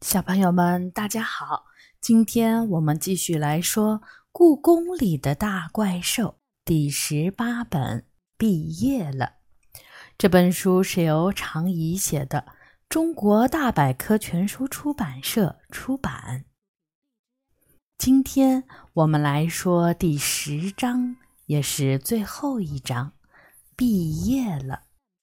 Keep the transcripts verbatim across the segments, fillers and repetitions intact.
小朋友们，大家好！今天我们继续来说《故宫里的大怪兽》第十八本《毕业了》。这本书是由常怡写的，中国大百科全书出版社出版。今天我们来说第十章，也是最后一章，毕业了。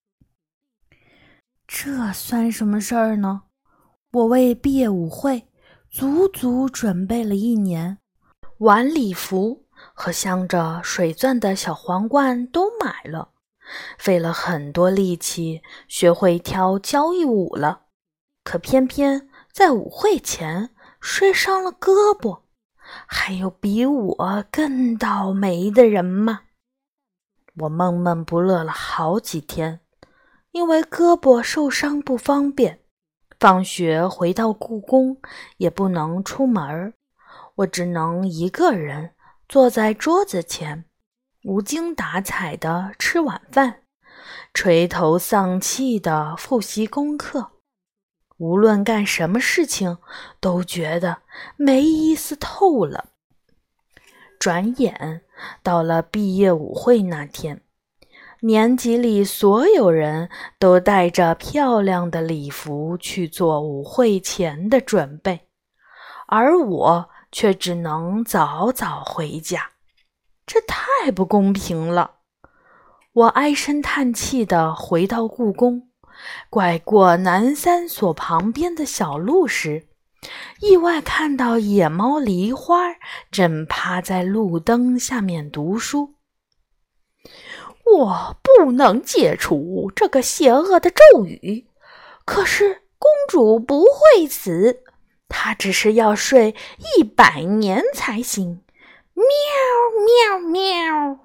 这算什么事儿呢？我为毕业舞会足足准备了一年，晚礼服和镶着水钻的小皇冠都买了，费了很多力气学会跳交谊舞了，可偏偏在舞会前摔伤了胳膊。还有比我更倒霉的人吗？我闷闷不乐了好几天，因为胳膊受伤不方便，放学回到故宫也不能出门，我只能一个人坐在桌子前，无精打采地吃晚饭，垂头丧气地复习功课。无论干什么事情都觉得没意思透了。转眼到了毕业舞会那天，年级里所有人都带着漂亮的礼服去做舞会前的准备，而我却只能早早回家，这太不公平了。我唉声叹气地回到故宫，拐过南三所旁边的小路时，意外看到野猫梨花正趴在路灯下面读书。我不能解除这个邪恶的咒语，可是公主不会死，她只是要睡一百年才行。喵喵喵！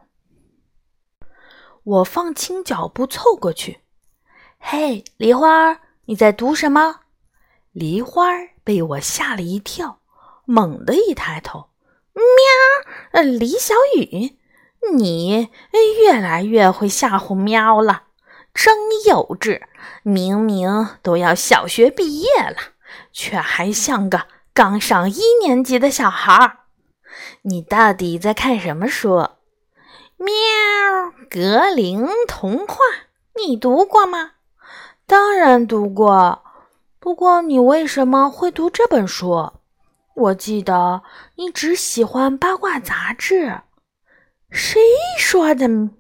我放轻脚步凑过去。嘿，梨花，你在读什么？梨花被我吓了一跳，猛地一抬头。喵，李小雨，你越来越会吓唬喵了，真幼稚！明明都要小学毕业了，却还像个刚上一年级的小孩。你到底在看什么书？喵，格林童话，你读过吗？当然读过，不过你为什么会读这本书？我记得你只喜欢八卦杂志。谁说的？喵！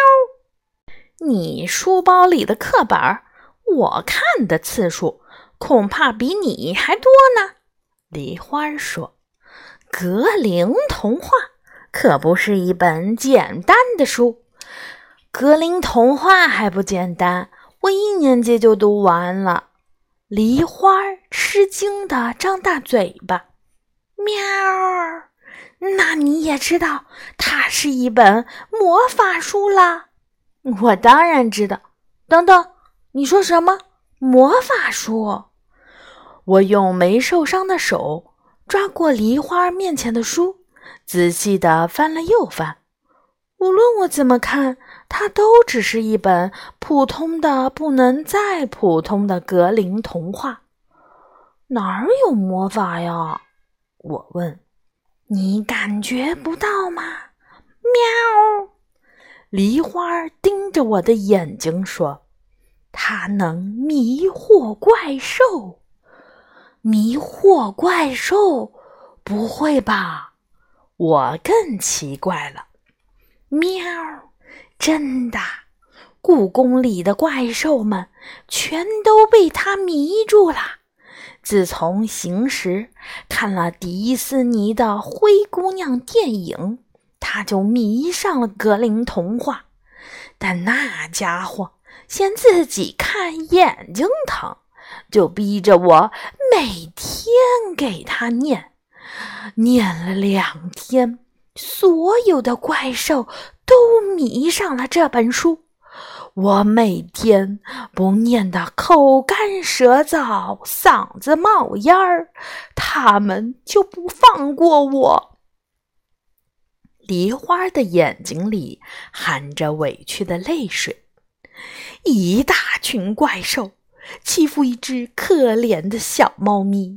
你书包里的课本，我看的次数恐怕比你还多呢。梨花说，格林童话可不是一本简单的书。格林童话还不简单，我一年级就读完了。梨花吃惊地张大嘴巴。喵！那你也知道它是一本魔法书啦？我当然知道。等等，你说什么？魔法书？我用没受伤的手抓过梨花面前的书，仔细地翻了又翻。无论我怎么看，它都只是一本普通的不能再普通的格林童话。哪儿有魔法呀？我问。你感觉不到吗？喵！梨花盯着我的眼睛说，它能迷惑怪兽。迷惑怪兽？不会吧？我更奇怪了。喵！真的，故宫里的怪兽们全都被它迷住了。自从行时看了迪士尼的灰姑娘电影，他就迷上了格林童话。但那家伙嫌自己看眼睛疼，就逼着我每天给他念。念了两天，所有的怪兽都迷上了这本书。我每天不念得口干舌燥，嗓子冒烟儿，他们就不放过我。梨花的眼睛里含着委屈的泪水。一大群怪兽欺负一只可怜的小猫咪，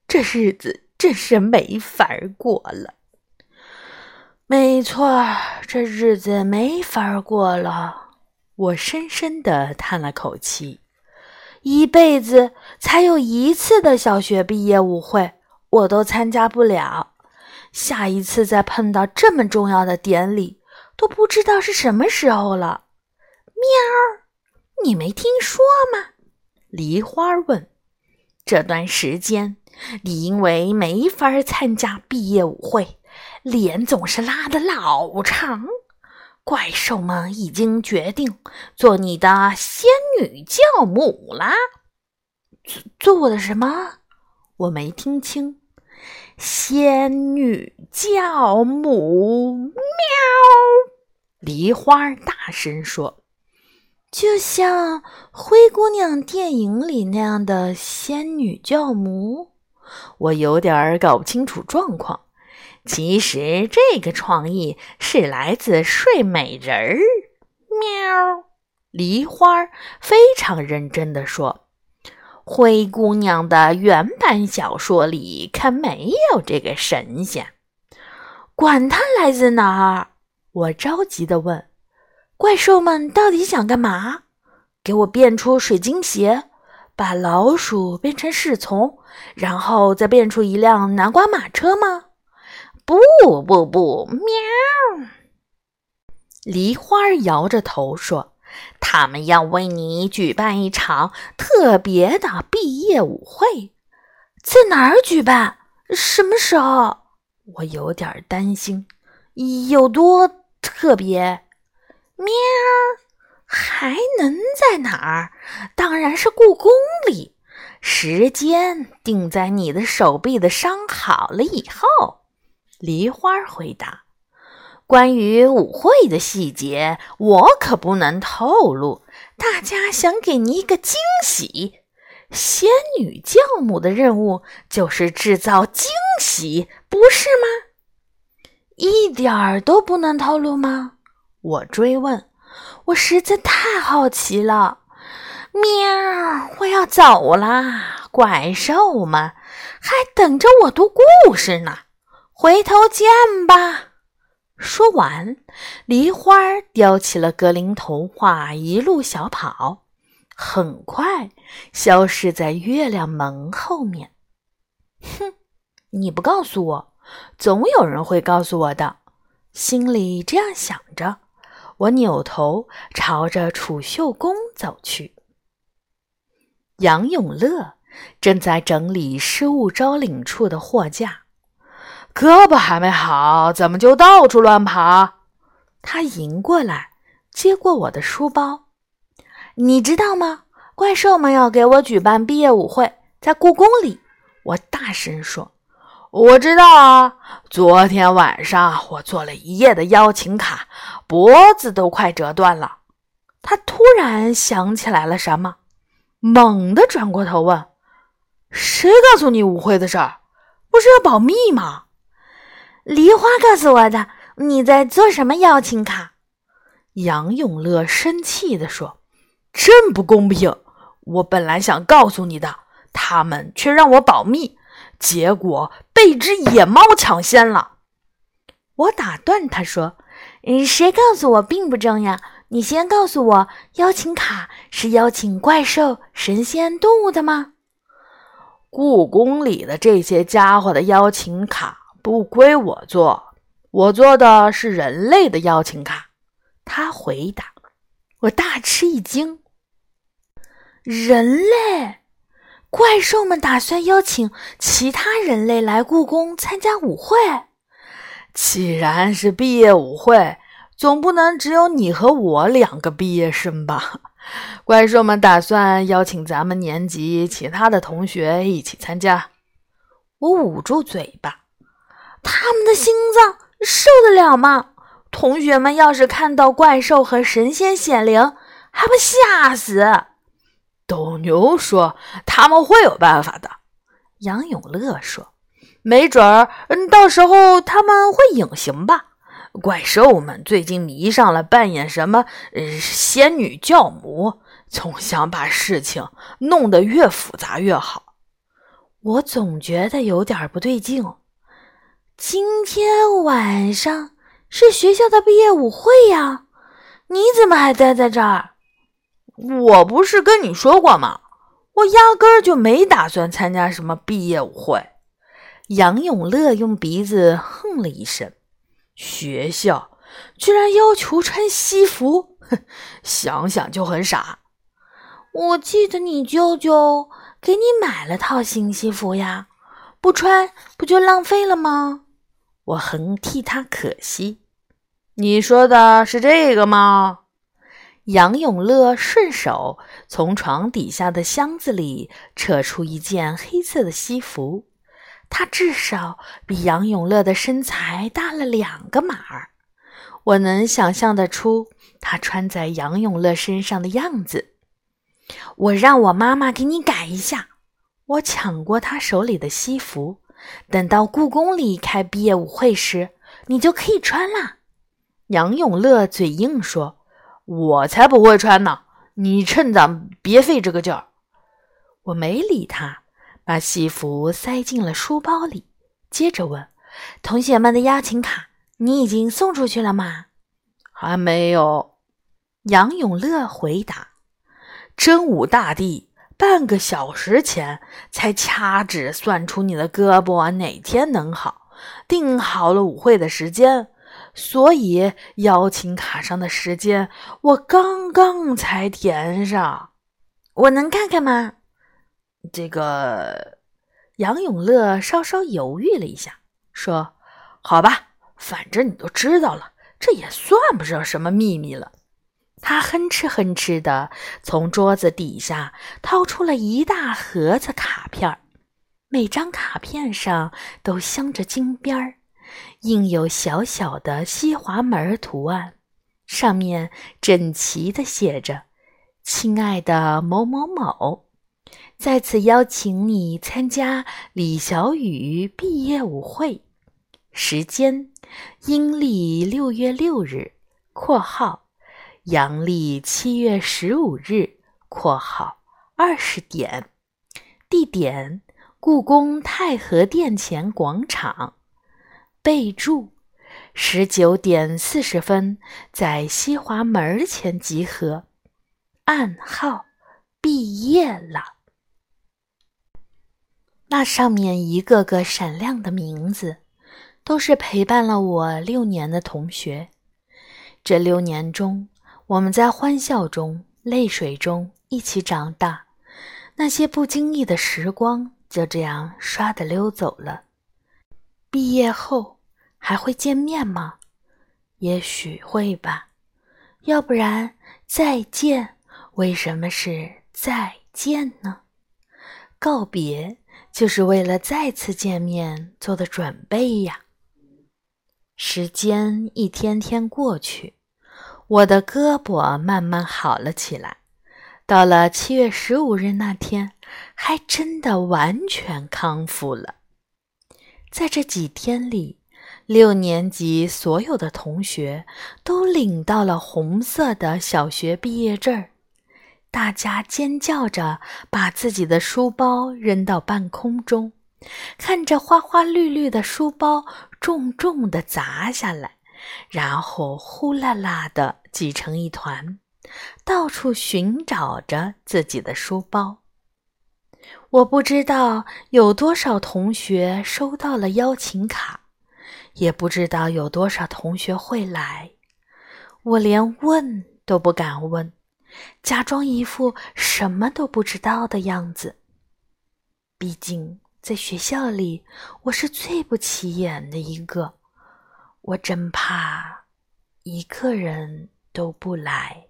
这日子真是没法过了。没错，这日子没法过了。我深深地叹了口气。一辈子才有一次的小学毕业舞会，我都参加不了。下一次再碰到这么重要的典礼，都不知道是什么时候了。喵，你没听说吗？梨花问。这段时间，你因为没法参加毕业舞会，脸总是拉得老长。怪兽们已经决定做你的仙女教母啦。做做我的什么？我没听清。仙女教母，喵！梨花大声说。就像灰姑娘电影里那样的仙女教母？我有点搞不清楚状况。其实这个创意是来自睡美人儿。喵！梨花非常认真地说。灰姑娘的原版小说里可没有这个神仙。管它来自哪儿？我着急地问。怪兽们到底想干嘛？给我变出水晶鞋，把老鼠变成侍从，然后再变出一辆南瓜马车吗？不不不，喵！梨花摇着头说，他们要为你举办一场特别的毕业舞会。在哪儿举办？什么时候？我有点担心。有多特别？喵，还能在哪儿？当然是故宫里。时间定在你的手臂的伤好了以后。梨花回答。关于舞会的细节，我可不能透露。大家想给你一个惊喜。仙女教母的任务就是制造惊喜，不是吗？一点儿都不能透露吗？我追问，我实在太好奇了。喵，我要走啦，怪兽们还等着我读故事呢，回头见吧。说完，梨花叼起了格林童话，一路小跑，很快消失在月亮门后面。哼，你不告诉我，总有人会告诉我的。心里这样想着，我扭头朝着储秀宫走去。杨永乐正在整理失物招领处的货架。胳膊还没好，怎么就到处乱跑？他迎过来，接过我的书包。你知道吗？怪兽们要给我举办毕业舞会，在故宫里。我大声说。我知道啊，昨天晚上我做了一夜的邀请卡，脖子都快折断了。他突然想起来了什么，猛地转过头问：谁告诉你舞会的事儿？不是要保密吗？梨花告诉我的。你在做什么邀请卡？杨永乐生气地说：真不公平，我本来想告诉你的，他们却让我保密，结果被一只野猫抢先了。我打断他说：谁告诉我并不重要，你先告诉我，邀请卡是邀请怪兽、神仙、动物的吗？故宫里的这些家伙的邀请卡不归我做，我做的是人类的邀请卡。他回答。我大吃一惊。人类？怪兽们打算邀请其他人类来故宫参加舞会？既然是毕业舞会，总不能只有你和我两个毕业生吧？怪兽们打算邀请咱们年级其他的同学一起参加。我捂住嘴巴，他们的心脏受得了吗？同学们要是看到怪兽和神仙显灵，还不吓死？斗牛说他们会有办法的。杨永乐说，没准儿到时候他们会隐形吧。怪兽们最近迷上了扮演什么、呃、仙女教母，总想把事情弄得越复杂越好。 我总觉得有点不对劲。今天晚上是学校的毕业舞会呀，你怎么还待在这儿？ 我不是跟你说过吗？我压根儿就没打算参加什么毕业舞会。 杨永乐用鼻子哼了一声， 学校居然要求穿西服，哼，想想就很傻。 我记得你舅舅给你买了套新西服呀，不穿不就浪费了吗？ 我很替他可惜。你说的是这个吗？ 杨永乐顺手从床底下的箱子里扯出一件黑色的西服，它至少比杨永乐的身材大了两个码儿。我能想象得出他穿在杨永乐身上的样子。我让我妈妈给你改一下。我抢过他手里的西服，等到故宫里开毕业舞会时，你就可以穿啦。 杨永乐嘴硬说，我才不会穿呢，你趁早别费这个劲儿。 我没理他，把西服塞进了书包里，接着问，同学们的邀请卡你已经送出去了吗？ 还没有。 杨永乐回答， 真武大帝半个小时前才掐指算出你的胳膊哪天能好，定好了舞会的时间，所以邀请卡上的时间我刚刚才填上。 我能看看吗？ 这个杨永乐稍稍犹豫了一下，说， 好吧，反正你都知道了，这也算不上什么秘密了。 他哼哧哼哧地从桌子底下掏出了一大盒子卡片，每张卡片上都镶着金边儿，印有小小的西华门图案，上面整齐地写着，亲爱的某某某，在此邀请你参加李小雨毕业舞会，时间阴历六月六日（括号阳历七月十五日（括号二十点），地点故宫太和殿前广场，备注十九点四十分在西华门前集合，暗号毕业了。那上面一个个闪亮的名字，都是陪伴了我六年的同学。这六年中，我们在欢笑中、泪水中一起长大，那些不经意的时光就这样唰地溜走了。毕业后还会见面吗？也许会吧，要不然再见为什么是再见呢？告别就是为了再次见面做的准备呀。时间一天天过去，我的胳膊慢慢好了起来，到了七月十五日那天，还真的完全康复了。在这几天里，六年级所有的同学都领到了红色的小学毕业证儿，大家尖叫着把自己的书包扔到半空中，看着花花绿绿的书包重重地砸下来，然后呼啦啦地挤成一团，到处寻找着自己的书包。我不知道有多少同学收到了邀请卡，也不知道有多少同学会来，我连问都不敢问，假装一副什么都不知道的样子。毕竟在学校里，我是最不起眼的一个，我真怕一个人都不来。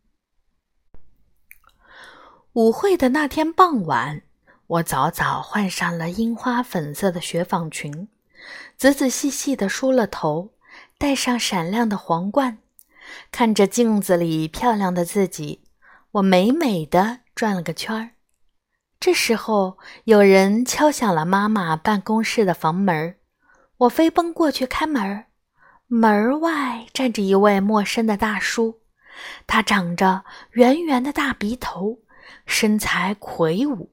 舞会的那天傍晚，我早早换上了樱花粉色的雪纺裙，仔仔细细地梳了头，戴上闪亮的皇冠，看着镜子里漂亮的自己，我美美地转了个圈儿。这时候，有人敲响了妈妈办公室的房门，我飞奔过去开门。门外站着一位陌生的大叔，他长着圆圆的大鼻头，身材魁梧，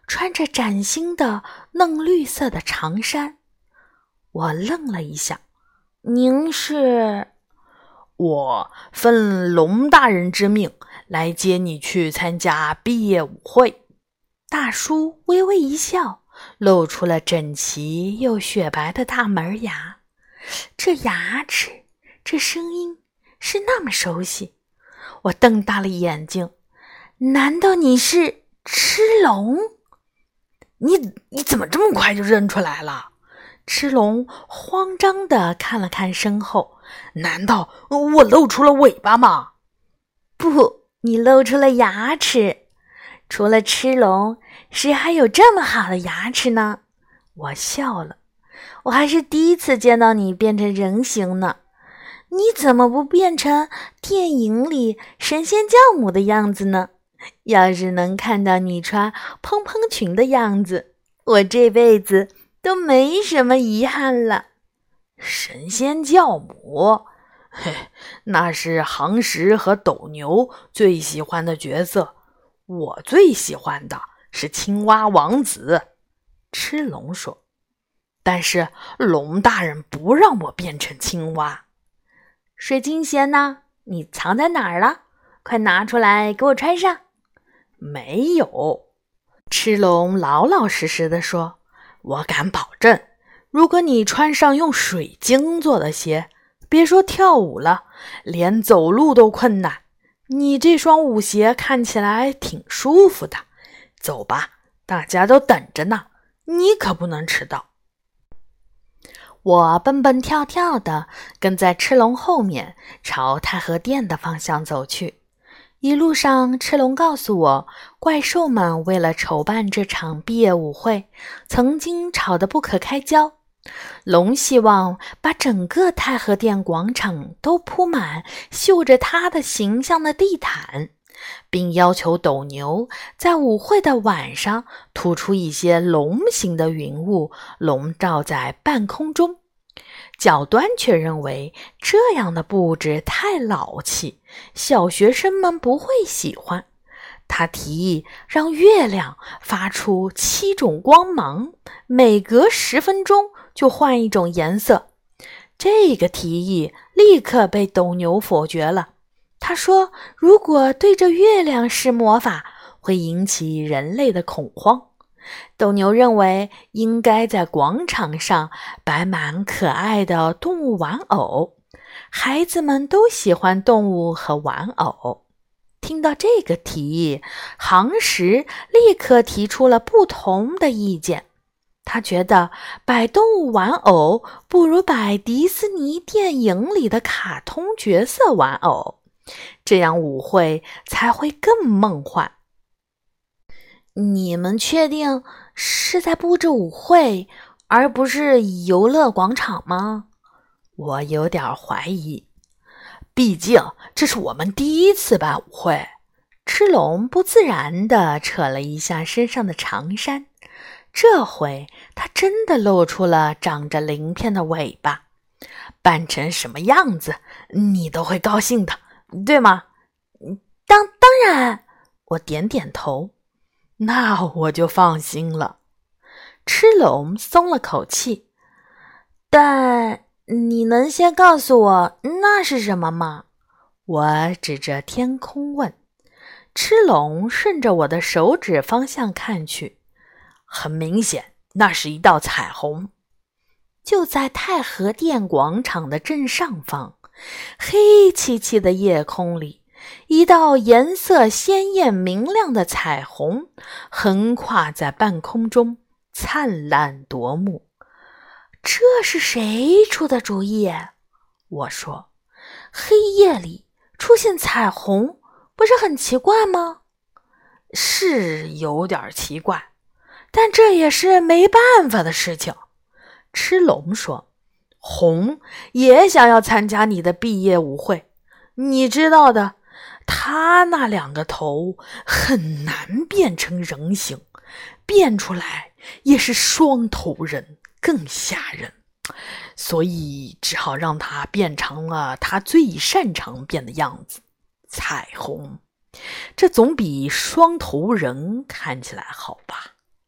穿着崭新的嫩绿色的长衫。我愣了一下，您是？我奉龙大人之命来接你去参加毕业舞会。大叔微微一笑，露出了整齐又雪白的大门牙。这牙齿，这声音是那么熟悉。我瞪大了眼睛，难道你是吃龙？你你怎么这么快就认出来了？吃龙慌张地看了看身后，难道我露出了尾巴吗？ 不，你露出了牙齿。除了吃龙，谁还有这么好的牙齿呢？我笑了，我还是第一次见到你变成人形呢。你怎么不变成电影里神仙教母的样子呢？要是能看到你穿蓬蓬裙的样子，我这辈子都没什么遗憾了。 神仙教母？嘿，那是杭石和斗牛最喜欢的角色，我最喜欢的是青蛙王子。吃龙说，但是龙大人不让我变成青蛙。 水晶鞋呢？你藏在哪儿了？快拿出来给我穿上。 没有。吃龙老老实实地说，我敢保证，如果你穿上用水晶做的鞋，别说跳舞了，连走路都困难。你这双舞鞋看起来挺舒服的，走吧，大家都等着呢，你可不能迟到。我蹦蹦跳跳地跟在吃龙后面，朝太和殿的方向走去。一路上，吃龙告诉我，怪兽们为了筹办这场毕业舞会，曾经吵得不可开交。龙希望把整个太和殿广场都铺满绣着他的形象的地毯，并要求斗牛在舞会的晚上吐出一些龙形的云雾，笼罩在半空中。角端却认为这样的布置太老气，小学生们不会喜欢。他提议让月亮发出七种光芒，每隔十分钟就换一种颜色。这个提议立刻被斗牛否决了。他说，如果对着月亮施魔法，会引起人类的恐慌。斗牛认为应该在广场上摆满可爱的动物玩偶，孩子们都喜欢动物和玩偶。听到这个提议，杭石立刻提出了不同的意见。他觉得摆动物玩偶不如摆迪士尼电影里的卡通角色玩偶，这样舞会才会更梦幻。 你们确定是在布置舞会，而不是游乐广场吗？ 我有点怀疑，毕竟这是我们第一次办舞会。吃龙不自然地扯了一下身上的长衫，这回他真的露出了长着鳞片的尾巴。扮成什么样子，你都会高兴的，对吗？ 当当然， 我点点头。那我就放心了。吃龙松了口气， 但你能先告诉我那是什么吗？ 我指着天空问。吃龙顺着我的手指方向看去，很明显，那是一道彩虹。就在太和殿广场的正上方，黑漆漆的夜空里，一道颜色鲜艳明亮的彩虹横跨在半空中，灿烂夺目。 这是谁出的主意？ 我说， 黑夜里出现彩虹，不是很奇怪吗？ 是有点奇怪，但这也是没办法的事情。吃龙说，红也想要参加你的毕业舞会，你知道的，他那两个头很难变成人形，变出来也是双头人，更吓人，所以只好让他变成了他最擅长变的样子，彩虹。这总比双头人看起来好吧？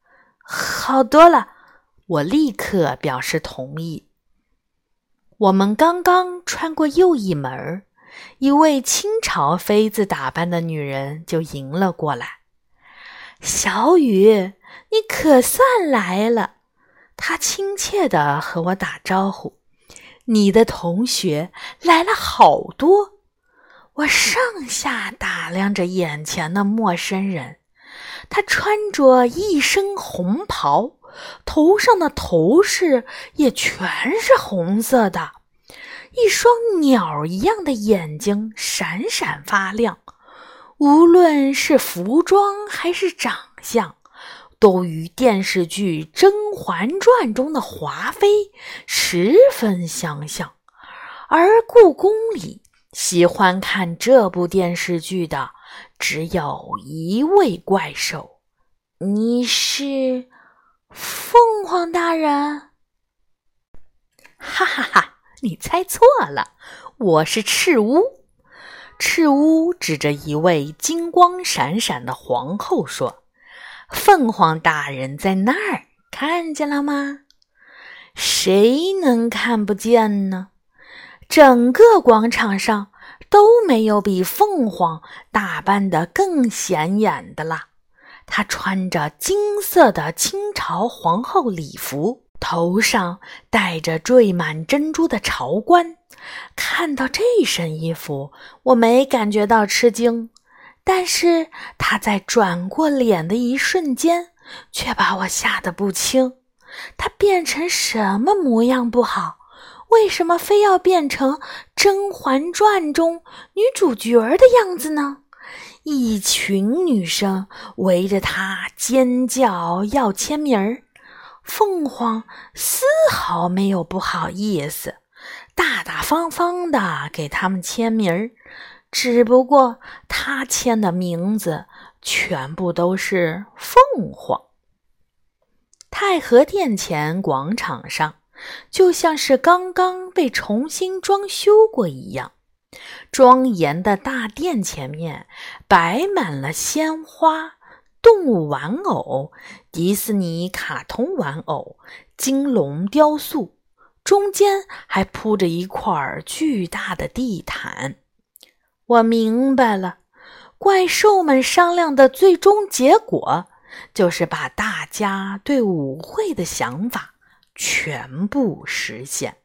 好多了，我立刻表示同意。我们刚刚穿过又一门，一位清朝妃子打扮的女人就迎了过来。小雨，你可算来了，她亲切地和我打招呼。你的同学来了好多。我上下打量着眼前的陌生人，他穿着一身红袍，头上的头饰也全是红色的，一双鸟一样的眼睛闪闪发亮，无论是服装还是长相，都与电视剧《甄嬛传》中的华妃十分相像。而故宫里喜欢看这部电视剧的只有一位怪兽。你是凤凰大人？哈哈哈，你猜错了，我是赤乌。赤乌指着一位金光闪闪的皇后说，凤凰大人在那儿，看见了吗？谁能看不见呢？整个广场上都没有比凤凰打扮得更显眼的了。她穿着金色的清朝皇后礼服，头上戴着缀满珍珠的朝冠。看到这身衣服，我没感觉到吃惊，但是她在转过脸的一瞬间，却把我吓得不轻。她变成什么模样不好，为什么非要变成《甄嬛传》中女主角的样子呢？一群女生围着她尖叫要签名儿，凤凰丝毫没有不好意思，大大方方地给他们签名儿，只不过她签的名字全部都是凤凰。太和殿前广场上就像是刚刚被重新装修过一样，庄严的大殿前面摆满了鲜花、动物玩偶、迪士尼卡通玩偶、金龙雕塑，中间还铺着一块巨大的地毯。我明白了，怪兽们商量的最终结果就是把大家对舞会的想法全部实现。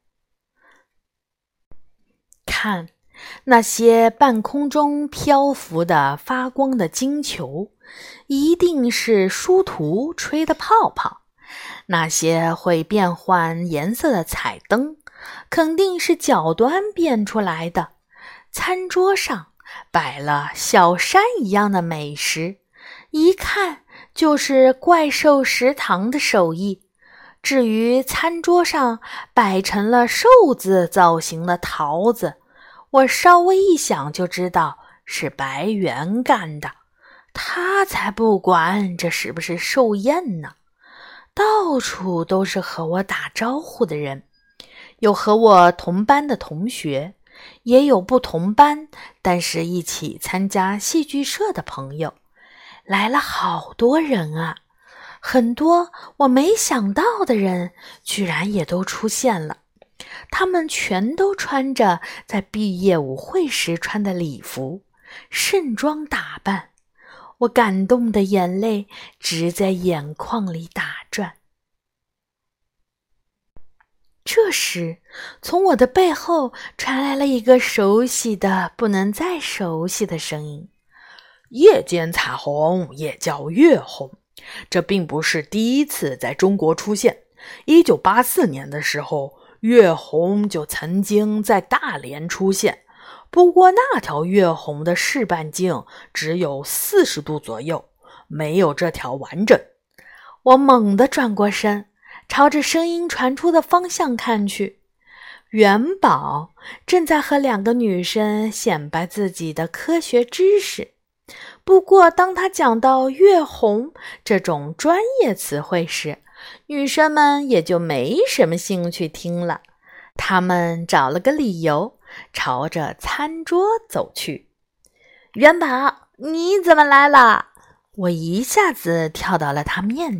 看，那些半空中漂浮的发光的金球，一定是殊途吹的泡泡；那些会变换颜色的彩灯，肯定是脚端变出来的。餐桌上摆了小山一样的美食，一看就是怪兽食堂的手艺。至于餐桌上摆成了寿字造型的桃子，我稍微一想就知道是白猿干的，他才不管这是不是寿宴呢。到处都是和我打招呼的人，有和我同班的同学，也有不同班但是一起参加戏剧社的朋友，来了好多人啊。很多我没想到的人居然也都出现了，他们全都穿着在毕业舞会时穿的礼服，盛装打扮，我感动的眼泪直在眼眶里打转。这时，从我的背后传来了一个熟悉的不能再熟悉的声音：夜间彩虹也叫月红，这并不是第一次在中国出现。一九八四年的时候，月红就曾经在大连出现，不过那条月红的视半径只有四十度左右，没有这条完整。我猛地转过身，朝着声音传出的方向看去，元宝正在和两个女生显摆自己的科学知识。不过当他讲到月红这种专业词汇时，女生们也就没什么兴趣听了。她们找了个理由，朝着餐桌走去。元宝，你怎么来了？我一下子跳到了他面前，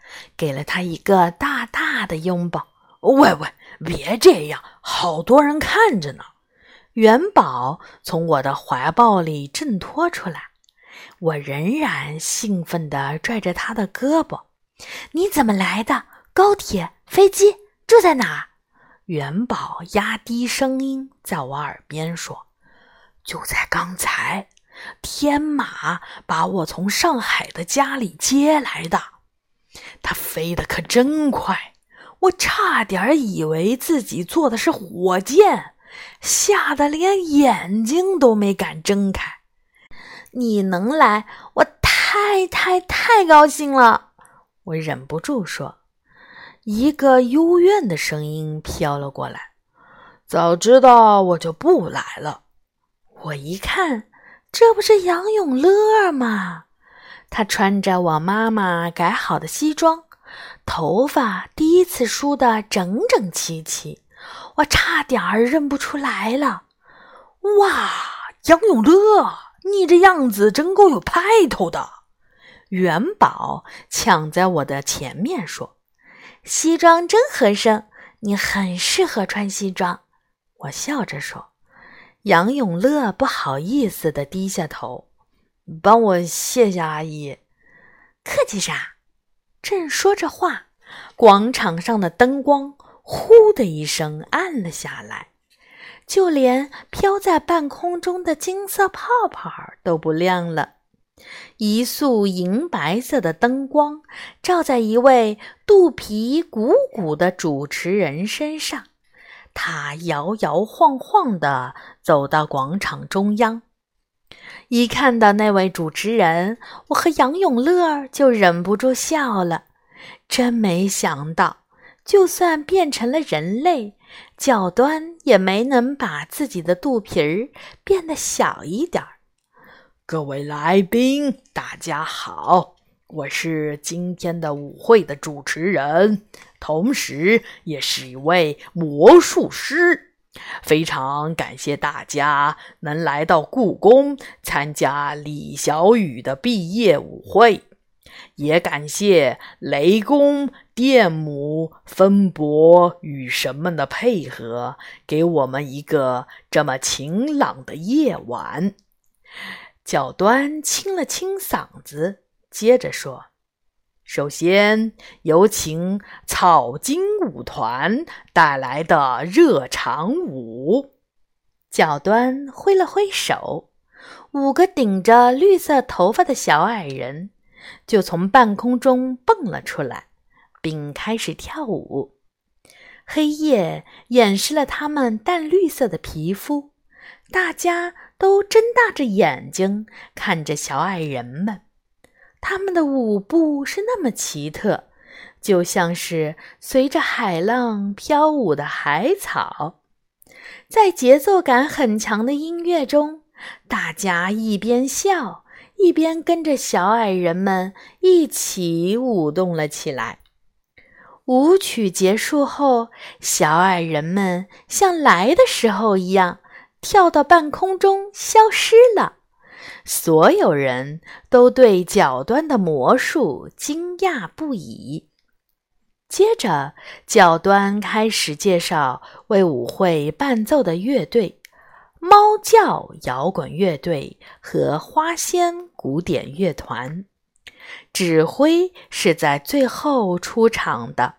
给了他一个大大的拥抱。喂喂，别这样，好多人看着呢。元宝从我的怀抱里挣脱出来，我仍然兴奋地拽着他的胳膊。你怎么来的？高铁、飞机，住在哪儿？元宝压低声音在我耳边说，就在刚才，天马把我从上海的家里接来的。他飞得可真快，我差点以为自己坐的是火箭，吓得连眼睛都没敢睁开。 你能来，我太太太高兴了， 我忍不住说。一个幽怨的声音飘了过来，早知道我就不来了。我一看，这不是杨永乐吗？他穿着我妈妈改好的西装，头发第一次梳得整整齐齐，我差点儿认不出来了。哇，杨永乐，你这样子真够有派头的！元宝抢在我的前面说， 西装真合身，你很适合穿西装。 我笑着说。杨永乐不好意思地低下头，帮我谢谢阿姨。 客气啥？ 正说着话，广场上的灯光呼的一声暗了下来，就连飘在半空中的金色泡泡都不亮了。一束银白色的灯光照在一位肚皮鼓鼓的主持人身上，他摇摇晃晃地走到广场中央。一看到那位主持人，我和杨永乐就忍不住笑了。真没想到，就算变成了人类，脚端也没能把自己的肚皮儿变得小一点儿。各位来宾，大家好，我是今天的舞会的主持人，同时也是一位魔术师。非常感谢大家能来到故宫参加李小雨的毕业舞会，也感谢雷公、电母、分伯、雨神们的配合，给我们一个这么晴朗的夜晚。脚端清了清嗓子，接着说，首先有请草金舞团带来的热场舞。脚端挥了挥手，五个顶着绿色头发的小矮人就从半空中蹦了出来，并开始跳舞。黑夜掩饰了他们淡绿色的皮肤，大家都睁大着眼睛看着小矮人们。他们的舞步是那么奇特，就像是随着海浪飘舞的海草。在节奏感很强的音乐中，大家一边笑，一边跟着小矮人们一起舞动了起来。舞曲结束后，小矮人们像来的时候一样，跳到半空中消失了。所有人都对脚端的魔术惊讶不已。接着，脚端开始介绍为舞会伴奏的乐队——猫叫摇滚乐队和花仙古典乐团。指挥是在最后出场的。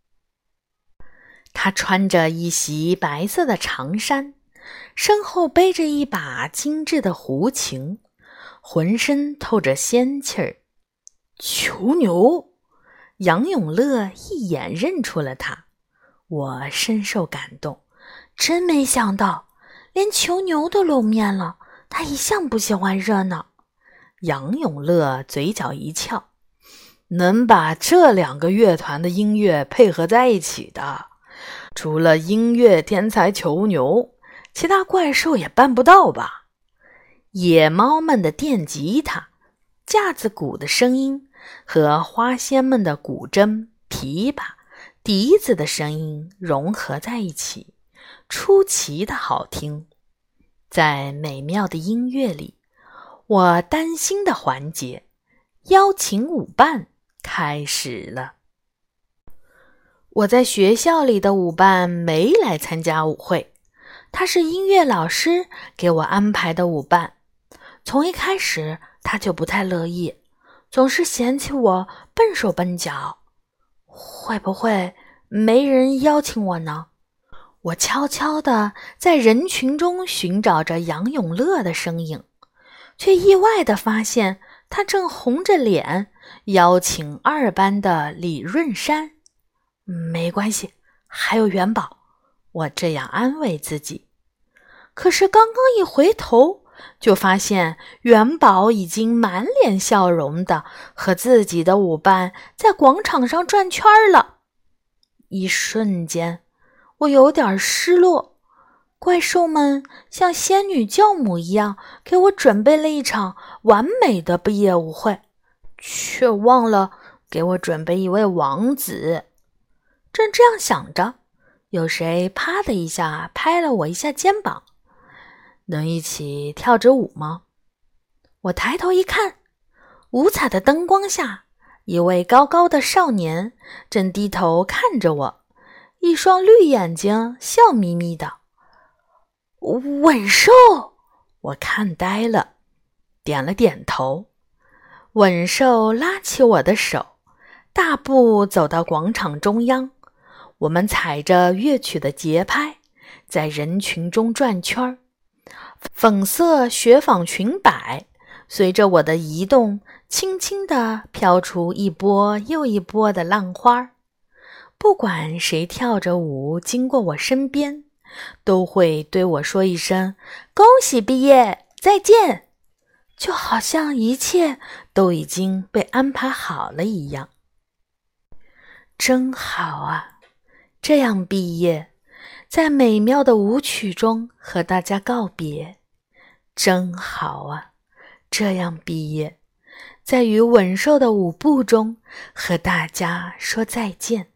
他穿着一袭白色的长衫，身后背着一把精致的胡琴，浑身透着仙气儿。囚牛，杨永乐一眼认出了他，我深受感动，真没想到连囚牛都露面了，他一向不喜欢热闹。杨永乐嘴角一翘，能把这两个乐团的音乐配合在一起的，除了音乐天才囚牛，其他怪兽也办不到吧。野猫们的电吉他、架子鼓的声音和花仙们的古筝、琵琶、笛子的声音融合在一起，出奇的好听。在美妙的音乐里，我担心的环节——邀请舞伴开始了。 我在学校里的舞伴没来参加舞会，他是音乐老师给我安排的舞伴。从一开始他就不太乐意，总是嫌弃我笨手笨脚。会不会没人邀请我呢？我悄悄地在人群中寻找着杨永乐的身影，却意外地发现他正红着脸邀请二班的李润山。没关系，还有元宝，我这样安慰自己。可是刚刚一回头，就发现元宝已经满脸笑容的和自己的舞伴在广场上转圈了。一瞬间，我有点失落。怪兽们像仙女教母一样给我准备了一场完美的毕业舞会，却忘了给我准备一位王子。正这样想着，有谁啪的一下拍了我一下肩膀。能一起跳支舞吗？我抬头一看，五彩的灯光下，一位高高的少年正低头看着我，一双绿眼睛笑眯眯的。吻兽！我看呆了，点了点头。吻兽拉起我的手，大步走到广场中央。我们踩着乐曲的节拍，在人群中转圈儿。粉色雪纺裙摆随着我的移动，轻轻地飘出一波又一波的浪花。不管谁跳着舞经过我身边，都会对我说一声恭喜毕业，再见，就好像一切都已经被安排好了一样。真好啊，这样毕业，在美妙的舞曲中和大家告别。真好啊，这样毕业，在与吻兽的舞步中和大家说再见。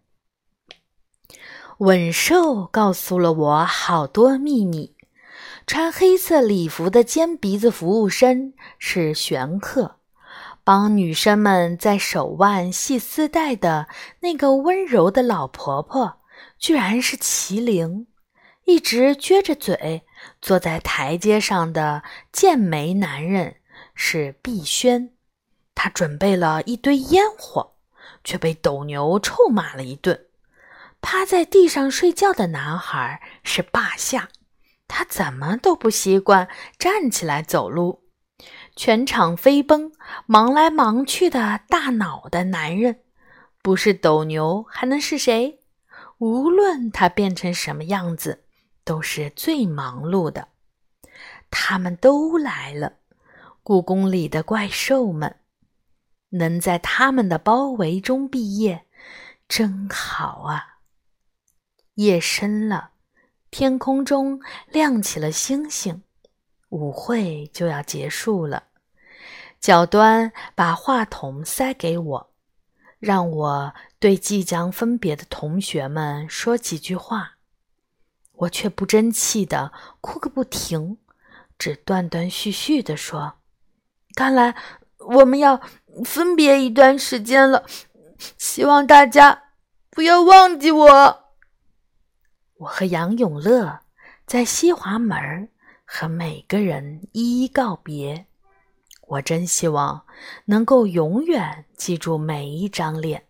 吻兽告诉了我好多秘密。穿黑色礼服的尖鼻子服务生是玄鹤，帮女生们在手腕系丝带的那个温柔的老婆婆居然是麒麟。一直撅着嘴坐在台阶上的健美男人是碧轩，他准备了一堆烟火，却被斗牛臭骂了一顿。趴在地上睡觉的男孩是霸夏，他怎么都不习惯站起来走路。全场飞奔忙来忙去的大脑的男人，不是斗牛还能是谁？无论他变成什么样子，都是最忙碌的。他们都来了，故宫里的怪兽们，能在他们的包围中毕业，真好啊！夜深了，天空中亮起了星星，舞会就要结束了。角端把话筒塞给我，让我对即将分别的同学们说几句话。我却不争气地哭个不停，只断断续续地说：看来我们要分别一段时间了，希望大家不要忘记我。我和杨永乐在西华门和每个人一一告别，我真希望能够永远记住每一张脸。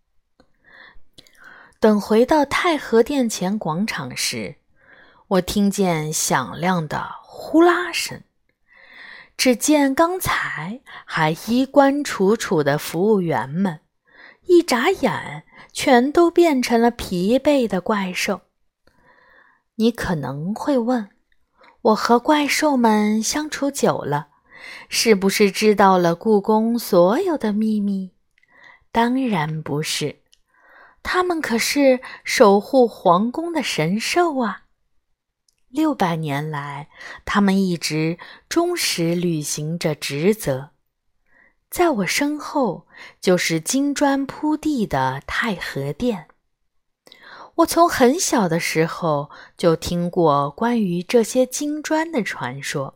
等回到太和殿前广场时，我听见响亮的呼啦声，只见刚才还衣冠楚楚的服务员们，一眨眼全都变成了疲惫的怪兽。你可能会问，我和怪兽们相处久了，是不是知道了故宫所有的秘密？当然不是，他们可是守护皇宫的神兽啊！六百年来，他们一直忠实履行着职责。在我身后，就是金砖铺地的太和殿。我从很小的时候就听过关于这些金砖的传说。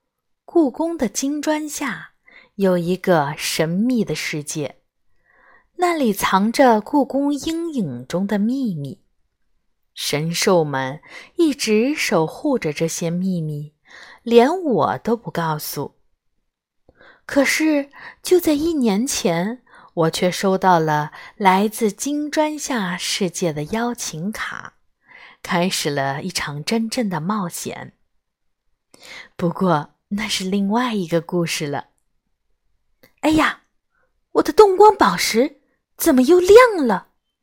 故宫的金砖下有一个神秘的世界， 那里藏着故宫阴影中的秘密。神兽们一直守护着这些秘密，连我都不告诉。可是就在一年前，我却收到了来自金砖下世界的邀请卡，开始了一场真正的冒险。不过那是另外一个故事了。哎呀，我的动光宝石怎么又亮了？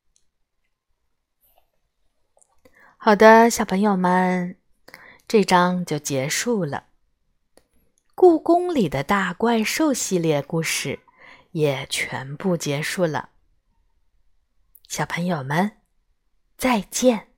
好的，小朋友们，这章就结束了。故宫里的大怪兽系列故事也全部结束了。小朋友们，再见。